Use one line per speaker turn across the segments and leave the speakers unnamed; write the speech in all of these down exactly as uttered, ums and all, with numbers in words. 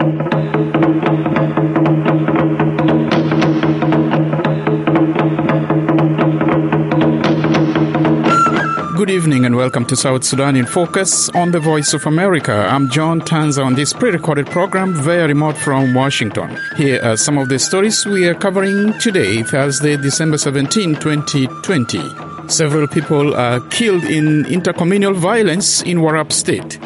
Good evening and welcome to South Sudan in Focus on the Voice of America. I'm John Tanza on this pre-recorded program via remote from Washington. Here are some of the stories we are covering today, Thursday, December seventeenth, twenty twenty. Several people are killed in intercommunal violence in Warrap State.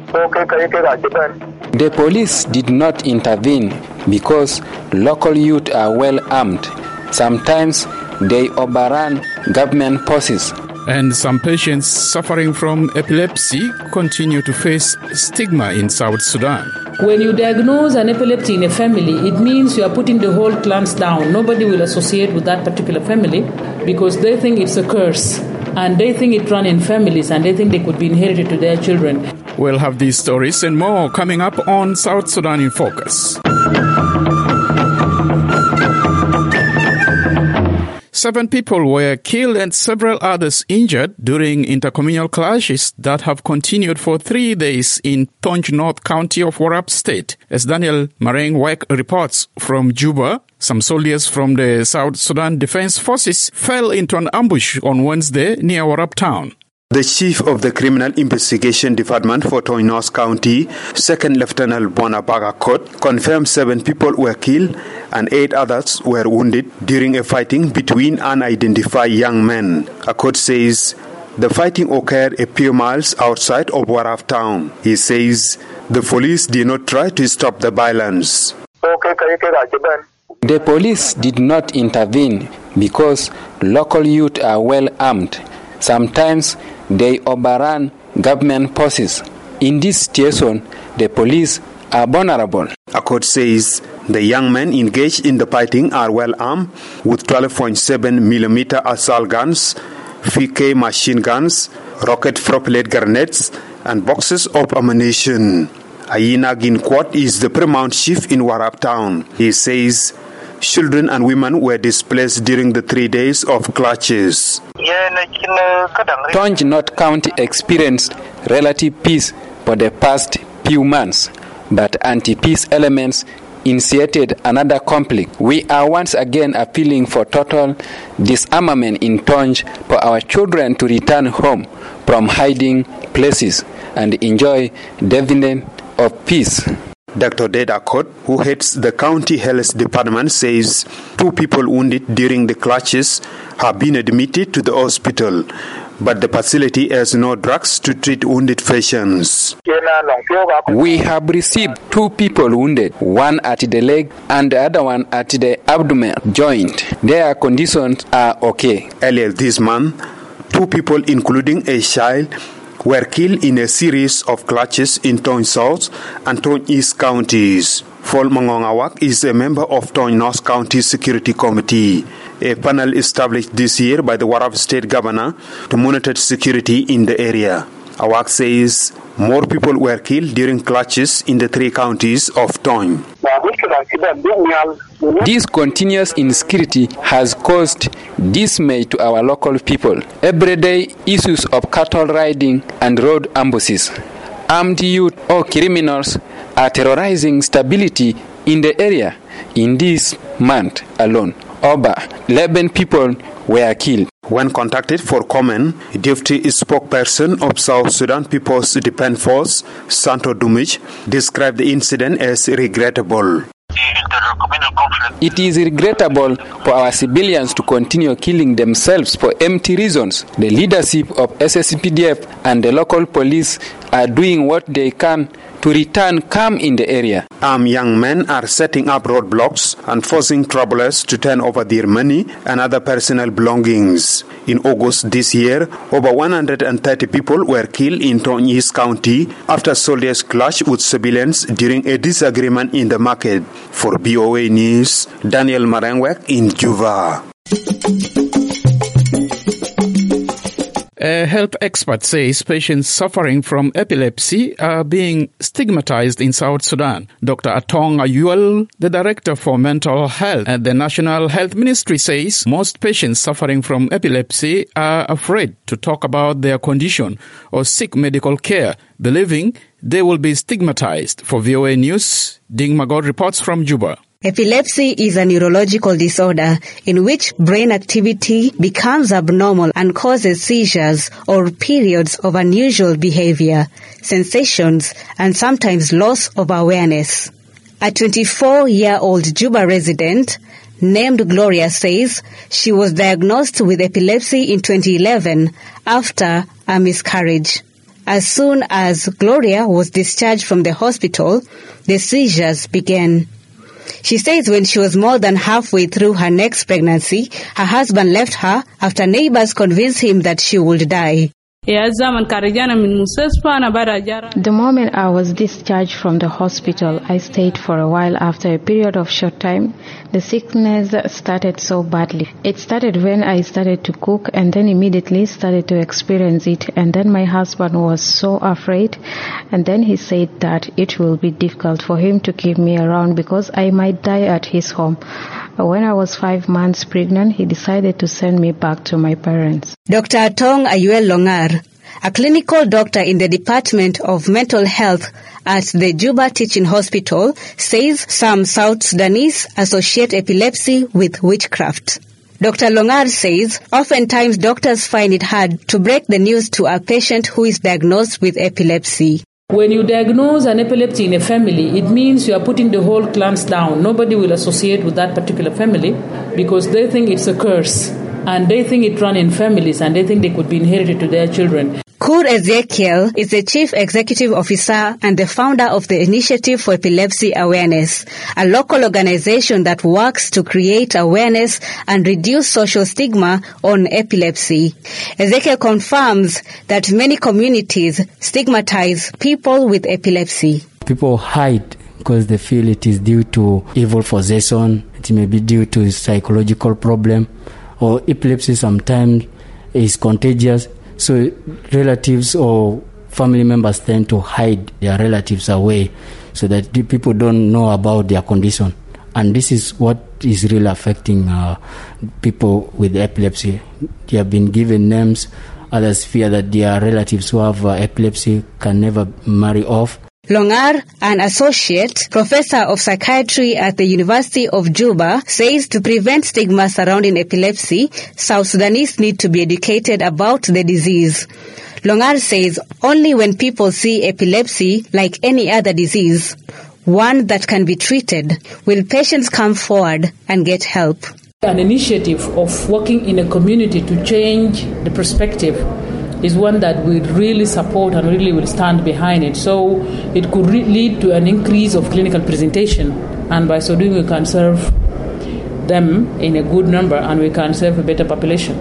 The police did not intervene because local youth are well armed. Sometimes they overrun government forces.
And some patients suffering from epilepsy continue to face stigma in South Sudan.
When you diagnose an epilepsy in a family, it means you are putting the whole clans down. Nobody will associate with that particular family because they think it's a curse. And they think it runs in families and they think they could be inherited to their children.
We'll have these stories and more coming up on South Sudan in Focus. Seven people were killed and several others injured during intercommunal clashes that have continued for three days in Tonj North County of Warrap State. As Daniel Marengwek reports from Juba, some soldiers from the South Sudan Defense Forces fell into an ambush on Wednesday near Warrap town.
The chief of the Criminal Investigation Department for Tonj North County, Second Lieutenant Bonabaga Kot, confirmed seven people were killed and eight others were wounded during a fighting between unidentified young men. Akot says the fighting occurred a few miles outside of Warrap town. He says the police did not try to stop the violence.
The police did not intervene because local youth are well armed. Sometimes they overrun government forces. In this situation, the police are vulnerable.
Akot says the young men engaged in the fighting are well armed with twelve point seven millimeter assault guns, V K machine guns, rocket-propelled grenades, and boxes of ammunition. Ayina Ginkwat is the paramount chief in Warrap town. He says children and women were displaced during the three days of clashes.
Tonj North County experienced relative peace for the past few months, but anti-peace elements initiated another conflict. We are once again appealing for total disarmament in Tonj for our children to return home from hiding places and enjoy dividend of peace.
Doctor Deda Kot, who heads the county health department, says two people wounded during the clashes have been admitted to the hospital, but the facility has no drugs to treat wounded patients.
We have received two people wounded, one at the leg and the other one at the abdomen joint. Their conditions are okay.
Earlier this month, two people, including a child, were killed in a series of clashes in Tonj South and Tonj East counties. Fol Mangongawak is a member of Tonj North County Security Committee, a panel established this year by the Warrap State Governor to monitor security in the area. Awak says more people were killed during clashes in the three counties of Tonj.
This continuous insecurity has caused dismay to our local people. Everyday issues of cattle riding and road ambushes, armed youth or criminals are terrorizing stability in the area. In this month alone, over eleven people were killed.
When contacted for comment, Deputy Spokesperson of South Sudan People's Defense Force, Santo Dumich, described the incident as regrettable.
It is regrettable for our civilians to continue killing themselves for empty reasons. The leadership of S S P D F and the local police are doing what they can to return calm in the area.
Armed young men are setting up roadblocks and forcing travelers to turn over their money and other personal belongings. In August this year, over one hundred thirty people were killed in Tonj East County after soldiers clashed with civilians during a disagreement in the market. For B O A News, Daniel Marengwek in Juba.
A health expert says patients suffering from epilepsy are being stigmatized in South Sudan. Doctor Atong Ayuel, the Director for Mental Health at the National Health Ministry, says most patients suffering from epilepsy are afraid to talk about their condition or seek medical care, believing they will be stigmatized. For V O A News, Ding Magod reports from Juba.
Epilepsy is a neurological disorder in which brain activity becomes abnormal and causes seizures or periods of unusual behavior, sensations, and sometimes loss of awareness. A twenty-four-year-old Juba resident named Gloria says she was diagnosed with epilepsy in twenty eleven after a miscarriage. As soon as Gloria was discharged from the hospital, the seizures began. She says when she was more than halfway through her next pregnancy, her husband left her after neighbors convinced him that she would die.
The moment I was discharged from the hospital, I stayed for a while. After a period of short time, the sickness started so badly. It started when I started to cook and then immediately started to experience it. And then my husband was so afraid. And then he said that it will be difficult for him to keep me around because I might die at his home. When I was five months pregnant, he decided to send me back to my parents.
Doctor Atong Ayuel Longar, a clinical doctor in the Department of Mental Health at the Juba Teaching Hospital, says some South Sudanese associate epilepsy with witchcraft. Doctor Longar says oftentimes doctors find it hard to break the news to a patient who is diagnosed with epilepsy.
When you diagnose an epilepsy in a family, it means you are putting the whole clans down. Nobody will associate with that particular family because they think it's a curse and they think it runs in families and they think they could be inherited to their children.
Kur Ezekiel is the Chief Executive Officer and the founder of the Initiative for Epilepsy Awareness, a local organization that works to create awareness and reduce social stigma on epilepsy. Ezekiel confirms that many communities stigmatize people with epilepsy.
People hide because they feel it is due to evil possession, it may be due to psychological problem, or epilepsy sometimes is contagious. So relatives or family members tend to hide their relatives away so that the people don't know about their condition. And this is what is really affecting uh, people with epilepsy. They have been given names. Others fear that their relatives who have uh, epilepsy can never marry off.
Longar, an associate professor of psychiatry at the University of Juba, says to prevent stigma surrounding epilepsy, South Sudanese need to be educated about the disease. Longar says only when people see epilepsy like any other disease, one that can be treated, will patients come forward and get help.
An initiative of working in a community to change the perspective is one that we really support and really will stand behind it. So it could re- lead to an increase of clinical presentation, and by so doing we can serve them in a good number and we can serve a better population.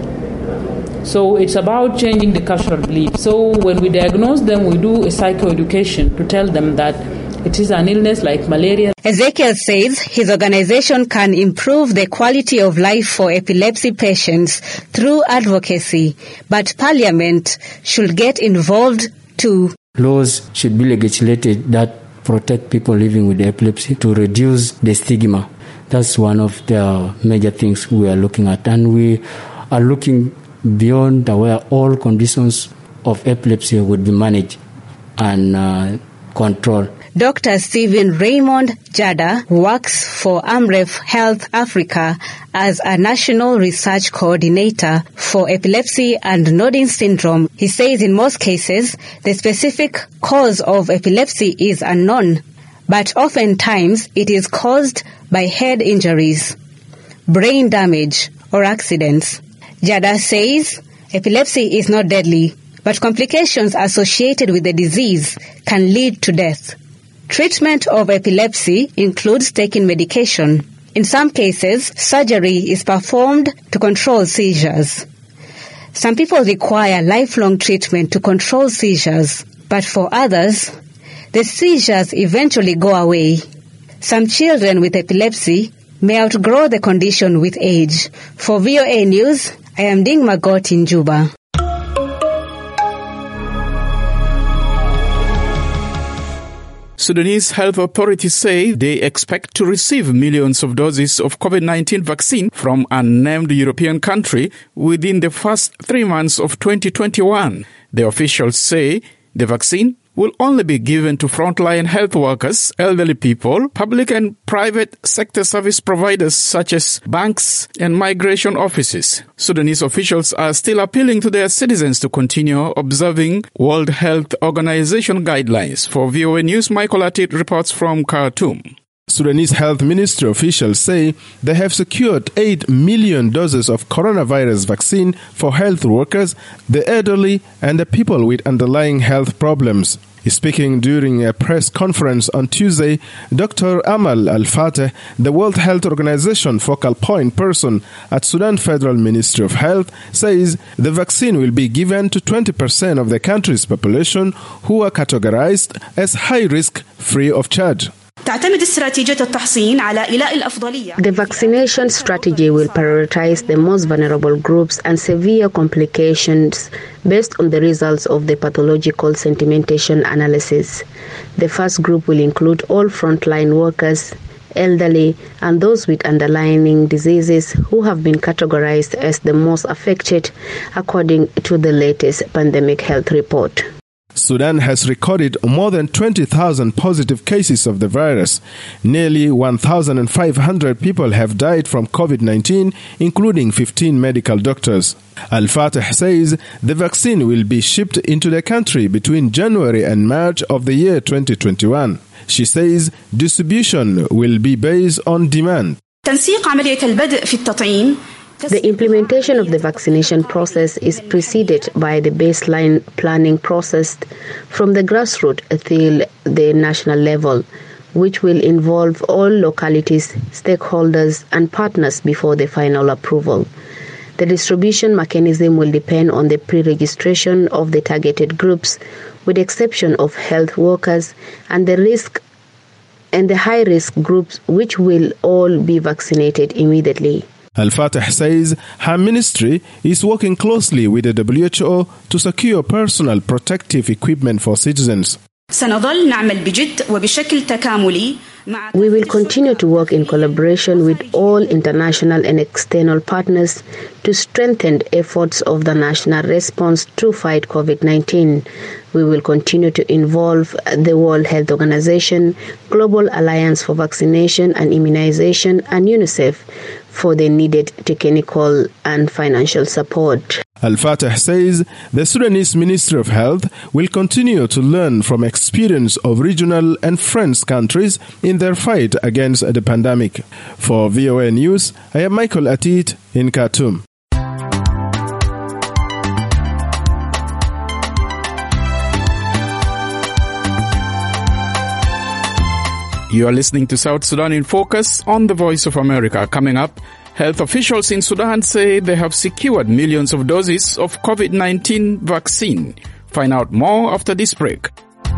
So it's about changing the cultural belief. So when we diagnose them, we do a psychoeducation to tell them that it is an illness like malaria.
Ezekiel says his organization can improve the quality of life for epilepsy patients through advocacy, but Parliament should get involved too.
Laws should be legislated that protect people living with epilepsy to reduce the stigma. That's one of the major things we are looking at. And we are looking beyond where all conditions of epilepsy would be managed and uh, controlled.
Doctor Stephen Raymond Jada works for Amref Health Africa as a national research coordinator for epilepsy and nodding syndrome. He says in most cases, the specific cause of epilepsy is unknown, but oftentimes it is caused by head injuries, brain damage, or accidents. Jada says epilepsy is not deadly, but complications associated with the disease can lead to death. Treatment of epilepsy includes taking medication. In some cases, surgery is performed to control seizures. Some people require lifelong treatment to control seizures, but for others, the seizures eventually go away. Some children with epilepsy may outgrow the condition with age. For V O A News, I am Ding Magot in Juba.
Sudanese health authorities say they expect to receive millions of doses of COVID nineteen vaccine from an unnamed European country within the first three months of twenty twenty-one. The officials say the vaccine will only be given to frontline health workers, elderly people, public and private sector service providers such as banks and migration offices. Sudanese officials are still appealing to their citizens to continue observing World Health Organization guidelines. For V O A News, Michael Atit reports from Khartoum.
Sudanese health ministry officials say they have secured eight million doses of coronavirus vaccine for health workers, the elderly, and the people with underlying health problems. Speaking during a press conference on Tuesday, Doctor Amal Al-Fateh, the World Health Organization focal point person at Sudan Federal Ministry of Health, says the vaccine will be given to twenty percent of the country's population who are categorized as high risk free of charge.
The vaccination strategy will prioritize the most vulnerable groups and severe complications based on the results of the pathological sedimentation analysis. The first group will include all frontline workers, elderly, and those with underlying diseases who have been categorized as the most affected according to the latest pandemic health report.
Sudan has recorded more than twenty thousand positive cases of the virus. Nearly one thousand five hundred people have died from COVID nineteen, including fifteen medical doctors. Al-Fateh says the vaccine will be shipped into the country between January and March of the year twenty twenty-one. She says distribution will be based on demand.
The implementation of the vaccination process is preceded by the baseline planning process from the grassroots till the national level, which will involve all localities, stakeholders, and partners before the final approval. The distribution mechanism will depend on the pre-registration of the targeted groups, with the exception of health workers and the risk and the high-risk groups, which will all be vaccinated immediately.
Al-Fateh says her ministry is working closely with the W H O to secure personal protective equipment for citizens.
We will continue to work in collaboration with all international and external partners to strengthen efforts of the national response to fight COVID nineteen. We will continue to involve the World Health Organization, Global Alliance for Vaccination and Immunization, and UNICEF for the needed technical and financial support.
Al-Fateh says the Sudanese Ministry of Health will continue to learn from experience of regional and friends countries in their fight against the pandemic. For V O A News, I am Michael Atit in Khartoum.
You are listening to South Sudan in Focus on the Voice of America. Coming up, health officials in Sudan say they have secured millions of doses of COVID nineteen vaccine. Find out more after this break.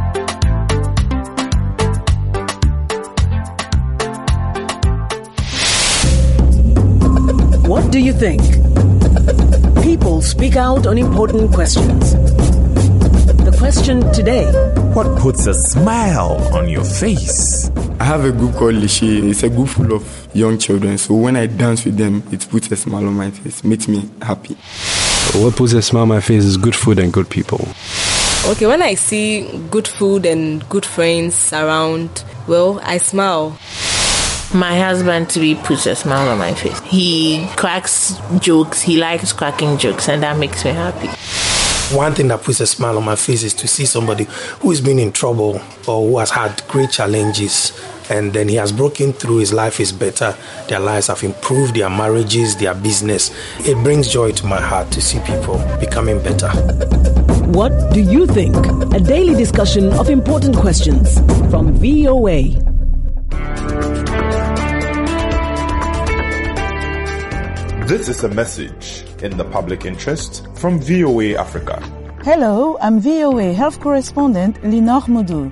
What do you think? People speak out on important questions. The question today:
what puts a smile on your face?
I have a group called Lishi. It's a group full of young children. So when I dance with them, it puts a smile on my face, makes me happy.
What puts a smile on my face is good food and good people.
Okay, when I see good food and good friends around, well, I smile.
My husband to be puts a smile on my face. He cracks jokes. He likes cracking jokes, and that makes me happy.
One thing that puts a smile on my face is to see somebody who has been in trouble or who has had great challenges, and then he has broken through, his life is better, their lives have improved, their marriages, their business. It brings joy to my heart to see people becoming better.
What do you think? A daily discussion of important questions from V O A.
This is a message in the public interest from V O A Africa.
Hello, I'm V O A health correspondent Linor Moudou.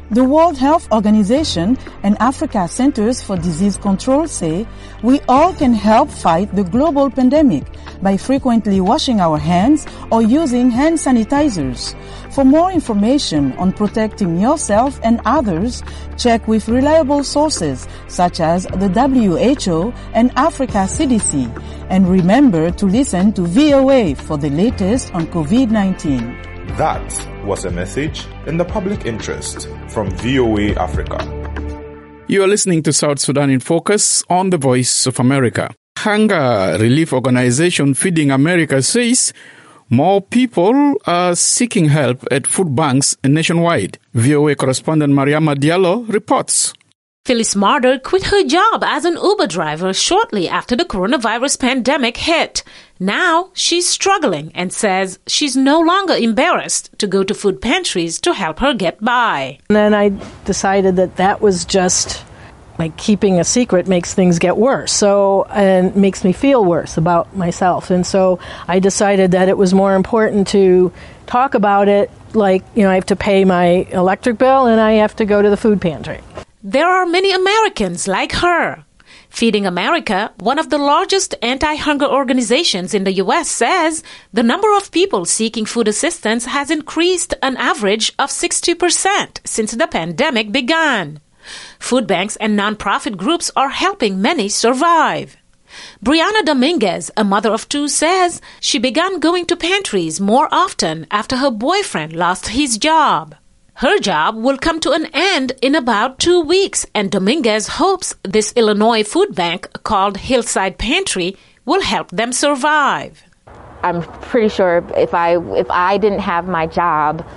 The World Health Organization and Africa Centers for Disease Control say we all can help fight the global pandemic by frequently washing our hands or using hand sanitizers. For more information on protecting yourself and others, check with reliable sources such as the W H O and Africa C D C. And remember to listen to V O A for the latest on COVID nineteen.
That was a message in the public interest from V O A Africa.
You are listening to South Sudan in Focus on the Voice of America. Hunger relief organization Feeding America says more people are seeking help at food banks nationwide. V O A correspondent Mariama Diallo reports.
Phyllis Marder quit her job as an Uber driver shortly after the coronavirus pandemic hit. Now she's struggling and says she's no longer embarrassed to go to food pantries to help her get by.
And then I decided that that was just like keeping a secret makes things get worse. So, and makes me feel worse about myself. And so I decided that it was more important to talk about it, like, you know, I have to pay my electric bill and I have to go to the food pantry.
There are many Americans like her. Feeding America, one of the largest anti-hunger organizations in the U S, says the number of people seeking food assistance has increased an average of sixty percent since the pandemic began. Food banks and nonprofit groups are helping many survive. Brianna Dominguez, a mother of two, says she began going to pantries more often after her boyfriend lost his job. Her job will come to an end in about two weeks, and Dominguez hopes this Illinois food bank called Hillside Pantry will help them survive.
I'm pretty sure if I if I didn't have my job,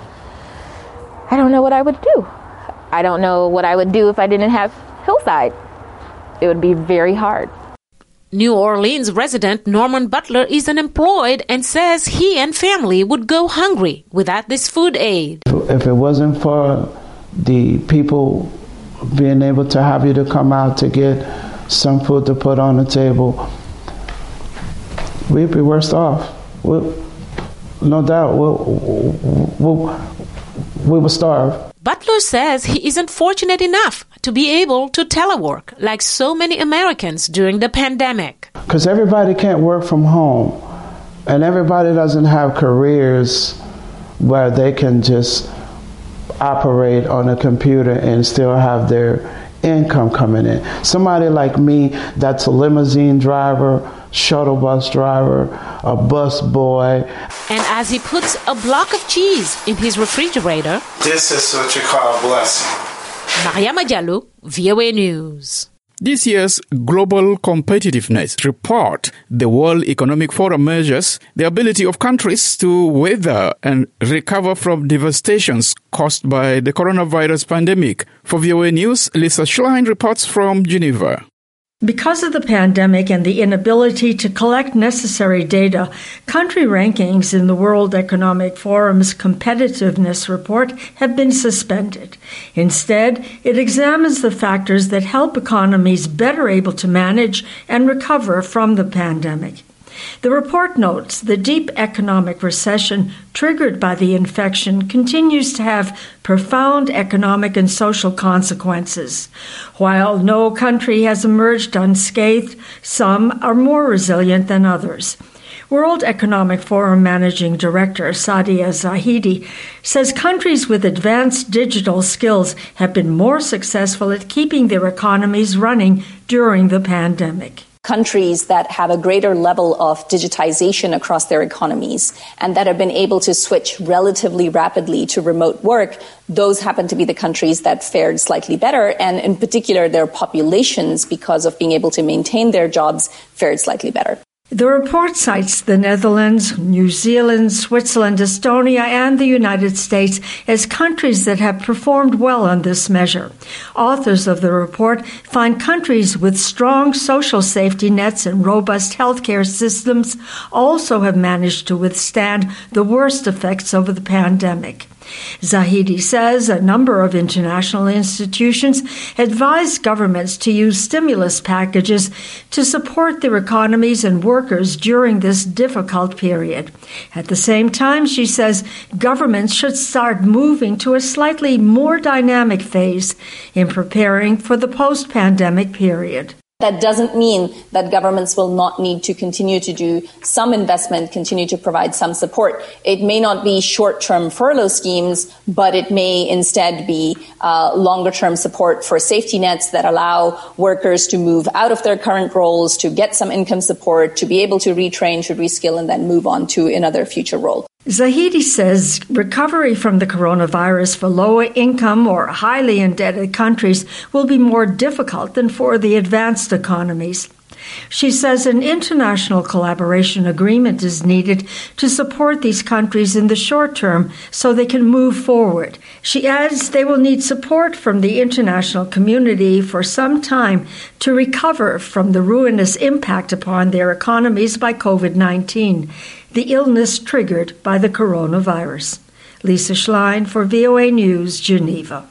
I don't know what I would do. I don't know what I would do if I didn't have Hillside. It would be very hard.
New Orleans resident Norman Butler is unemployed and says he and family would go hungry without this food aid.
If it wasn't for the people being able to have you to come out to get some food to put on the table, we'd be worse off. We'll, no doubt, we'll, we'll, we will starve.
Butler says he isn't fortunate enough to be able to telework like so many Americans during the pandemic.
Because everybody can't work from home, and everybody doesn't have careers where they can just operate on a computer and still have their income coming in. Somebody like me that's a limousine driver, shuttle bus driver, a bus boy.
And as he puts a block of cheese in his refrigerator,
this is what you call a blessing.
Mariama Diallo, V O A News.
This year's Global Competitiveness Report, the World Economic Forum measures the ability of countries to weather and recover from devastations caused by the coronavirus pandemic. For V O A News, Lisa Schlein reports from Geneva.
Because of the pandemic and the inability to collect necessary data, country rankings in the World Economic Forum's Competitiveness Report have been suspended. Instead, it examines the factors that help economies better able to manage and recover from the pandemic. The report notes the deep economic recession triggered by the infection continues to have profound economic and social consequences. While no country has emerged unscathed, some are more resilient than others. World Economic Forum Managing Director Sadia Zahidi says countries with advanced digital skills have been more successful at keeping their economies running during the pandemic.
Countries that have a greater level of digitization across their economies and that have been able to switch relatively rapidly to remote work, those happen to be the countries that fared slightly better. And in particular, their populations, because of being able to maintain their jobs, fared slightly better.
The report cites the Netherlands, New Zealand, Switzerland, Estonia, and the United States as countries that have performed well on this measure. Authors of the report find countries with strong social safety nets and robust healthcare systems also have managed to withstand the worst effects of the pandemic. Zahidi says a number of international institutions advise governments to use stimulus packages to support their economies and workers during this difficult period. At the same time, she says governments should start moving to a slightly more dynamic phase in preparing for the post-pandemic period.
That doesn't mean that governments will not need to continue to do some investment, continue to provide some support. It may not be short-term furlough schemes, but it may instead be uh, longer-term support for safety nets that allow workers to move out of their current roles, to get some income support, to be able to retrain, to reskill, and then move on to another future role.
Zahidi says recovery from the coronavirus for lower-income or highly indebted countries will be more difficult than for the advanced economies. She says an international collaboration agreement is needed to support these countries in the short term so they can move forward. She adds they will need support from the international community for some time to recover from the ruinous impact upon their economies by covid nineteen, the illness triggered by the coronavirus. Lisa Schlein for V O A News, Geneva.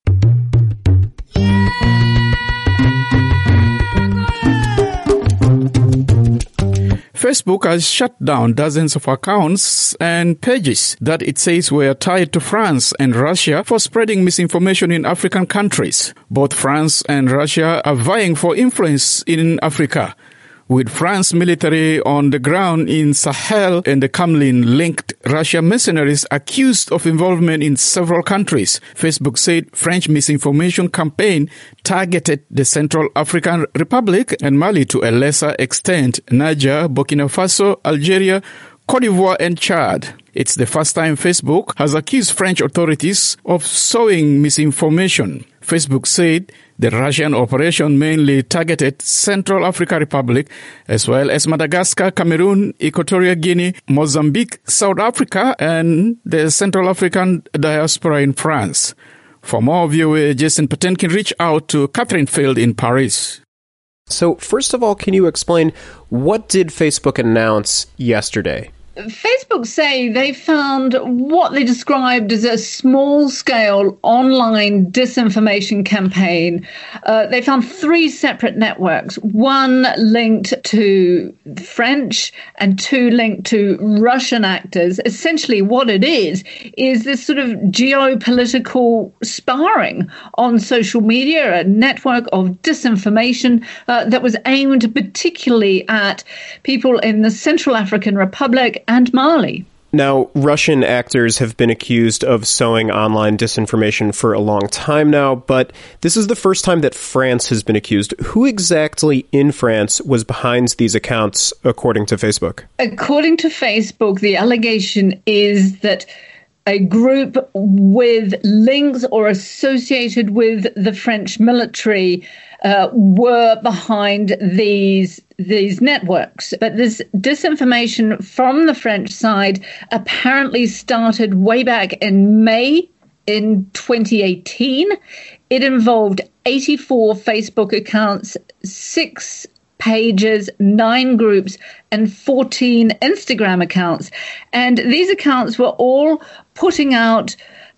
Facebook has shut down dozens of accounts and pages that it says were tied to France and Russia for spreading misinformation in African countries. Both France and Russia are vying for influence in Africa, with France military on the ground in Sahel and the Kremlin-linked Russian mercenaries accused of involvement in several countries. Facebook said French misinformation campaign targeted the Central African Republic and Mali, to a lesser extent Niger, Burkina Faso, Algeria, Cote d'Ivoire and Chad. It's the first time Facebook has accused French authorities of sowing misinformation. Facebook said the Russian operation mainly targeted Central African Republic, as well as Madagascar, Cameroon, Equatorial Guinea, Mozambique, South Africa, and the Central African diaspora in France. For more, V O A Jason Patenkin reached out to Catherine Field in Paris.
So, first of all, can you explain, what did Facebook announce yesterday?
Facebook say they found what they described as a small-scale online disinformation campaign. Uh, they found three separate networks, one linked to French and two linked to Russian actors. Essentially what it is, is this sort of geopolitical sparring on social media, a network of disinformation uh, that was aimed particularly at people in the Central African Republic and Mali.
Now, Russian actors have been accused of sowing online disinformation for a long time now, but this is the first time that France has been accused. Who exactly in France was behind these accounts, according to Facebook?
According to Facebook, the allegation is that a group with links or associated with the French military uh, were behind these these networks. But this disinformation from the French side apparently started way back in May in twenty eighteen. It involved eighty-four Facebook accounts, six pages, nine groups, and fourteen Instagram accounts. And these accounts were all putting out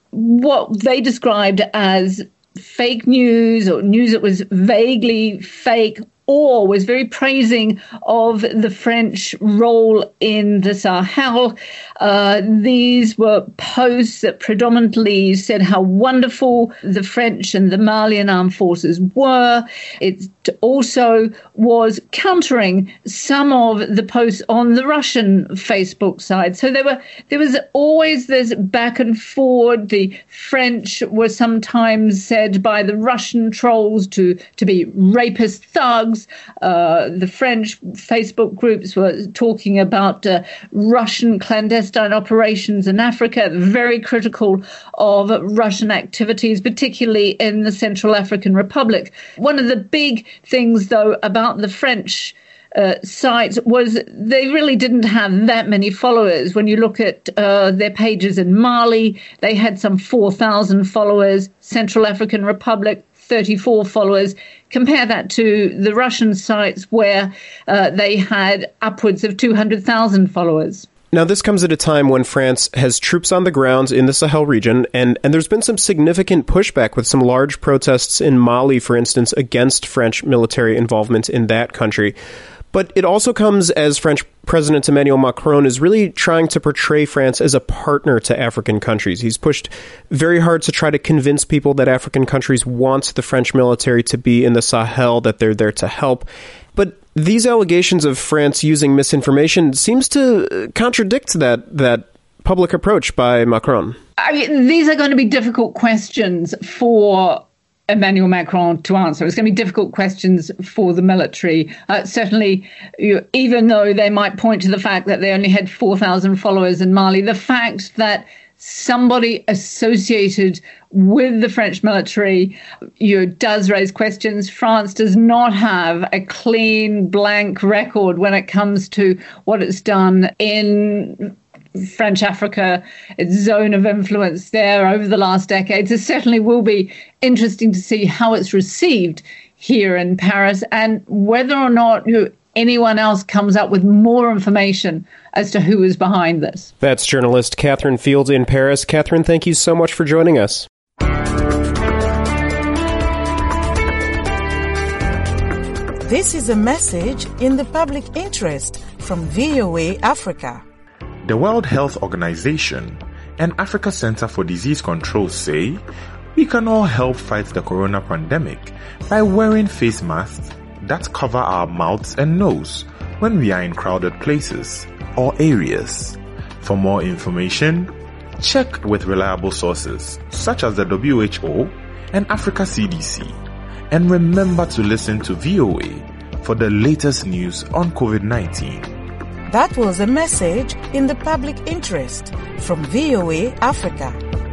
what they described as fake news, or news that was vaguely fake, or was very praising of the French role in the Sahel. Uh, these were posts that predominantly said how wonderful the French and the Malian armed forces were. It also was countering some of the posts on the Russian Facebook side. So there were there was always this back and forward. The French were sometimes said by the Russian trolls to, to be rapist thugs. Uh, the French Facebook groups were talking about uh, Russian clandestine operations in Africa, very critical of Russian activities, particularly in the Central African Republic. One of the big things, though, about the French Uh, sites was they really didn't have that many followers. When you look at uh, their pages in Mali, they had some four thousand followers. Central African Republic, thirty-four followers. Compare that to the Russian sites where uh, they had upwards of two hundred thousand followers.
Now, this comes at a time when France has troops on the ground in the Sahel region, and, and there's been some significant pushback with some large protests in Mali, for instance, against French military involvement in that country. But it also comes as French President Emmanuel Macron is really trying to portray France as a partner to African countries. He's pushed very hard to try to convince people that African countries want the French military to be in the Sahel, that they're there to help. But these allegations of France using misinformation seems to contradict that that public approach by Macron.
I mean, these are going to be difficult questions for Emmanuel Macron to answer. It's going to be difficult questions for the military. Uh, certainly, you, even though they might point to the fact that they only had four thousand followers in Mali, the fact that somebody associated with the French military you know, does raise questions. France does not have a clean, blank record when it comes to what it's done in French Africa, its zone of influence there over the last decades. It certainly will be interesting to see how it's received here in Paris and whether or not you know, anyone else comes up with more information as to who is behind this.
That's journalist Catherine Fields in Paris. Catherine, thank you so much for joining us.
This is a message in the public interest from V O A Africa.
The World Health Organization and Africa Center for Disease Control say we can all help fight the corona pandemic by wearing face masks that cover our mouths and nose when we are in crowded places or areas. For more information, check with reliable sources such as the W H O and Africa C D C. And remember to listen to V O A for the latest news on COVID nineteen.
That was a message in the public interest from V O A Africa.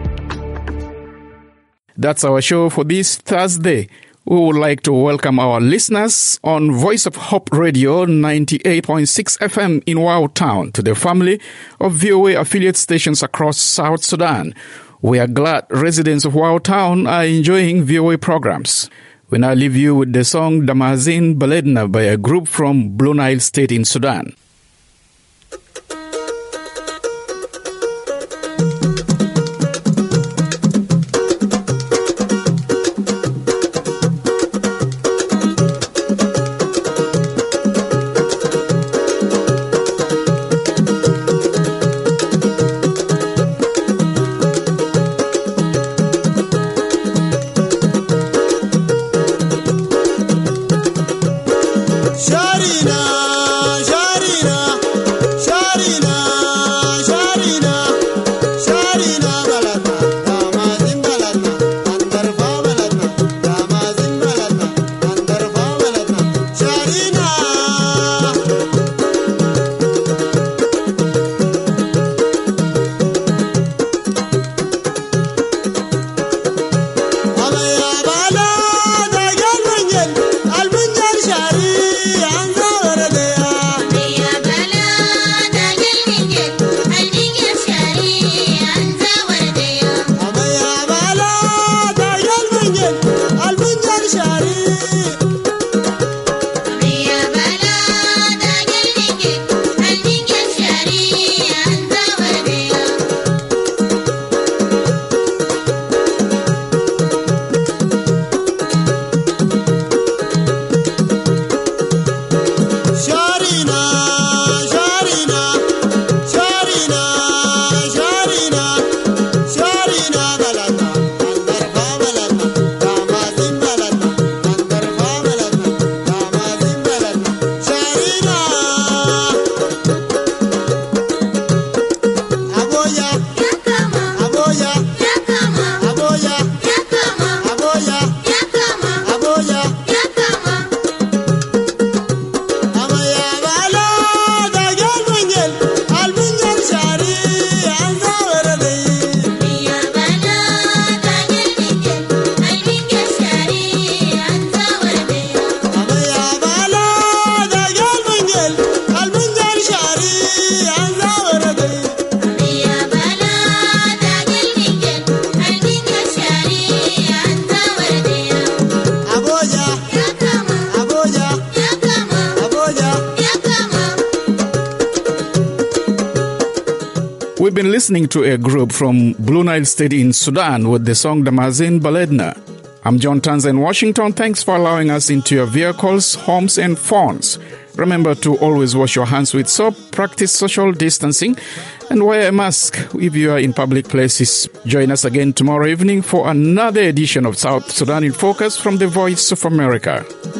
That's our show for this Thursday. We would like to welcome our listeners on Voice of Hope Radio ninety-eight point six F M in Wautown to the family of V O A affiliate stations across South Sudan. We are glad residents of Wautown are enjoying V O A programs. We now leave you with the song Damazin Baledna by a group from Blue Nile State in Sudan.
Sharina, Sharina.
We've been listening to a group from Blue Nile State in Sudan with the song Damazin Baledna. I'm John Tanza in Washington. Thanks for allowing us into your vehicles, homes, and phones. Remember to always wash your hands with soap, practice social distancing, and wear a mask if you are in public places. Join us again tomorrow evening for another edition of South Sudan in Focus from the Voice of America.